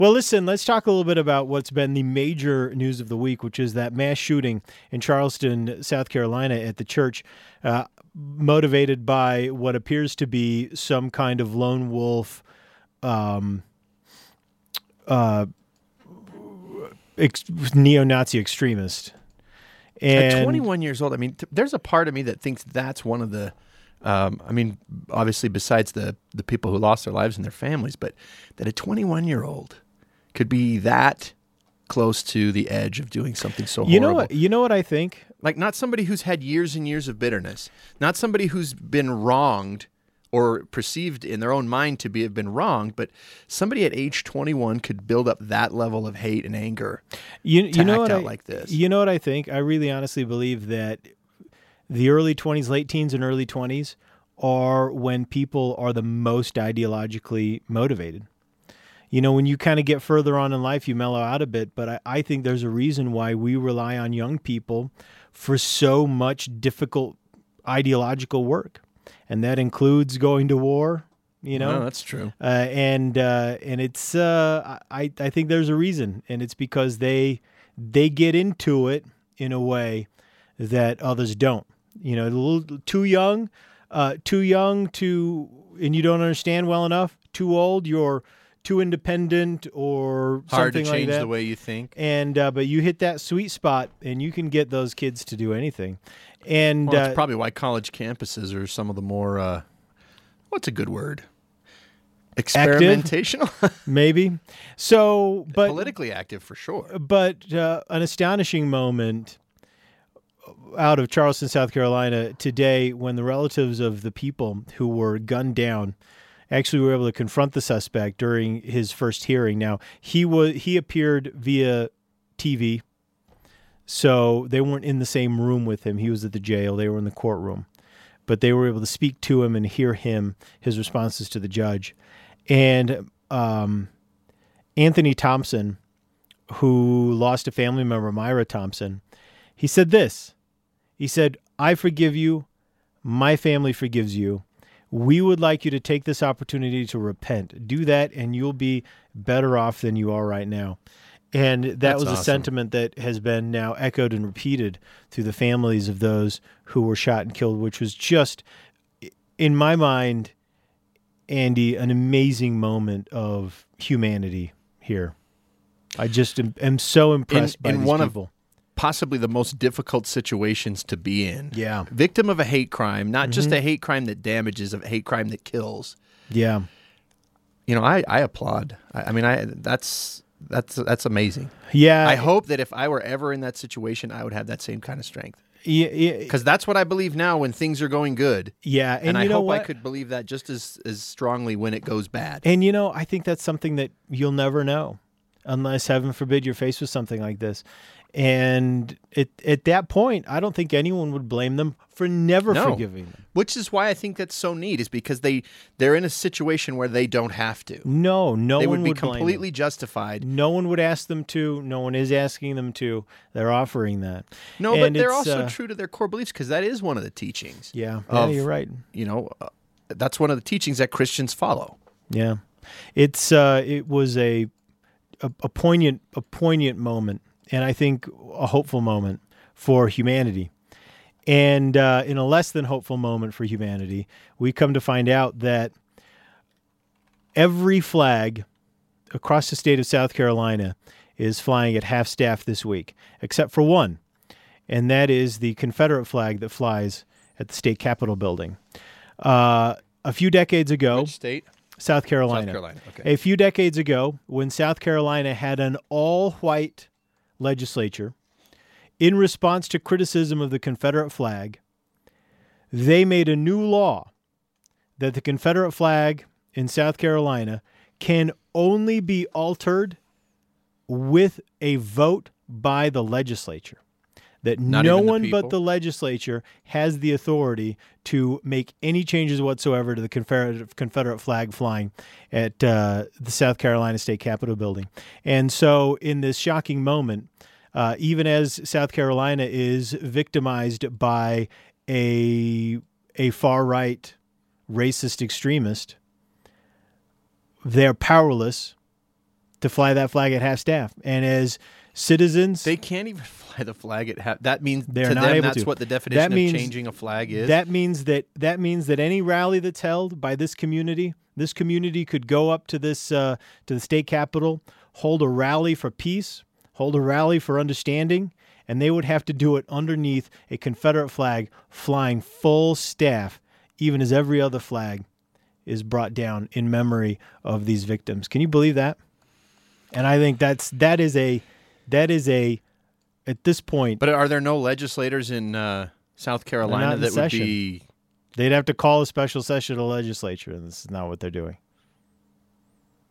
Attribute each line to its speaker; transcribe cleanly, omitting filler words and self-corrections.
Speaker 1: Well, listen, let's talk a little bit about what's been the major news of the week, which is that mass shooting in Charleston, South Carolina at the church, motivated by what appears to be some kind of lone wolf neo-Nazi extremist. And
Speaker 2: At 21 years old, I mean, there's a part of me that thinks that's one of the, obviously besides the people who lost their lives and their families, but that a 21-year-old could be that close to the edge of doing something so horrible.
Speaker 1: You know what I think?
Speaker 2: Like, not somebody who's had years and years of bitterness, not somebody who's been wronged or perceived in their own mind to have been wronged, but somebody at age 21 could build up that level of hate and anger
Speaker 1: You know
Speaker 2: act
Speaker 1: what
Speaker 2: out like this.
Speaker 1: You know what I think? I really honestly believe that the early 20s, late teens and early 20s are when people are the most ideologically motivated. You know, when you kind of get further on in life, you mellow out a bit, but I think there's a reason why we rely on young people for so much difficult ideological work. And that includes going to war, you know.
Speaker 2: No, that's true.
Speaker 1: And it's I think there's a reason, and it's because they get into it in a way that others don't. You know, a little too young to, and you don't understand well enough. Too old, you're too independent or
Speaker 2: Hard
Speaker 1: something
Speaker 2: to
Speaker 1: like
Speaker 2: change
Speaker 1: that.
Speaker 2: the way you think.
Speaker 1: And but you hit that sweet spot, and you can get those kids to do anything. And
Speaker 2: Well, that's probably why college campuses are some of the more, what's a good word? Experimentational?
Speaker 1: maybe. So, but
Speaker 2: Politically active for sure.
Speaker 1: But an astonishing moment out of Charleston, South Carolina today, when the relatives of the people who were gunned down actually were able to confront the suspect during his first hearing. Now, he appeared via TV, so they weren't in the same room with him. He was at the jail. They were in the courtroom. But they were able to speak to him and hear his responses to the judge. And Anthony Thompson, who lost a family member, Myra Thompson, he said this. He said, "I forgive you. My family forgives you. We would like you to take this opportunity to repent. Do that, and you'll be better off than you are right now." And that was a sentiment that has been now echoed and repeated through the families of those who were shot and killed, which was just, in my mind, Andy, an amazing moment of humanity here. I just am so impressed by these people.
Speaker 2: Possibly the most difficult situations to be in.
Speaker 1: Yeah.
Speaker 2: Victim of a hate crime, not just a hate crime that damages, a hate crime that kills.
Speaker 1: Yeah.
Speaker 2: You know, I applaud. That's amazing.
Speaker 1: Yeah.
Speaker 2: I hope that if I were ever in that situation, I would have that same kind of strength.
Speaker 1: Yeah.
Speaker 2: Because that's what I believe now when things are going good.
Speaker 1: Yeah.
Speaker 2: And I
Speaker 1: you know
Speaker 2: hope
Speaker 1: what?
Speaker 2: I could believe that just as strongly when it goes bad.
Speaker 1: And, you know, I think that's something that you'll never know unless, heaven forbid, you're faced with something like this. And at that point, I don't think anyone would blame them for never forgiving them.
Speaker 2: Which is why I think that's so neat, is because they're in a situation where they don't have to.
Speaker 1: No
Speaker 2: They
Speaker 1: one
Speaker 2: would be
Speaker 1: would blame
Speaker 2: completely
Speaker 1: them.
Speaker 2: justified.
Speaker 1: No one would ask them to. No one is asking them to. They're offering that.
Speaker 2: No,
Speaker 1: And
Speaker 2: but they're
Speaker 1: it's,
Speaker 2: also true to their core beliefs, because that is one of the teachings.
Speaker 1: Yeah,
Speaker 2: of,
Speaker 1: you're right.
Speaker 2: You know, that's one of the teachings that Christians follow.
Speaker 1: Yeah, it was a poignant moment, and I think a hopeful moment for humanity. And in a less than hopeful moment for humanity, we come to find out that every flag across the state of South Carolina is flying at half-staff this week, except for one, and that is the Confederate flag that flies at the state capitol building. A few decades ago...
Speaker 2: Which state?
Speaker 1: South Carolina.
Speaker 2: South Carolina, okay.
Speaker 1: A few decades ago, when South Carolina had an all-white legislature, in response to criticism of the Confederate flag, they made a new law that the Confederate flag in South Carolina can only be altered with a vote by the legislature. That
Speaker 2: Not
Speaker 1: no
Speaker 2: even the
Speaker 1: one but
Speaker 2: people?
Speaker 1: the legislature has the authority to make any changes whatsoever to the Confederate flag flying at the South Carolina State Capitol building. And so in this shocking moment, even as South Carolina is victimized by a far-right racist extremist, they're powerless to fly that flag at half-staff. And as citizens,
Speaker 2: They can't even fly the flag at half. That means
Speaker 1: They're
Speaker 2: to
Speaker 1: not
Speaker 2: them
Speaker 1: able
Speaker 2: that's
Speaker 1: to.
Speaker 2: what the definition
Speaker 1: That means-
Speaker 2: of changing a flag is.
Speaker 1: that means that any rally that's held by this community could go up to this to the state capitol, hold a rally for peace, hold a rally for understanding, and they would have to do it underneath a Confederate flag flying full staff, even as every other flag is brought down in memory of these victims. Can you believe that? And I think that is a at this point,
Speaker 2: But are there no legislators in South Carolina
Speaker 1: in
Speaker 2: that would
Speaker 1: session.
Speaker 2: be?
Speaker 1: they'd have to call a special session of the legislature, and this is not what they're doing.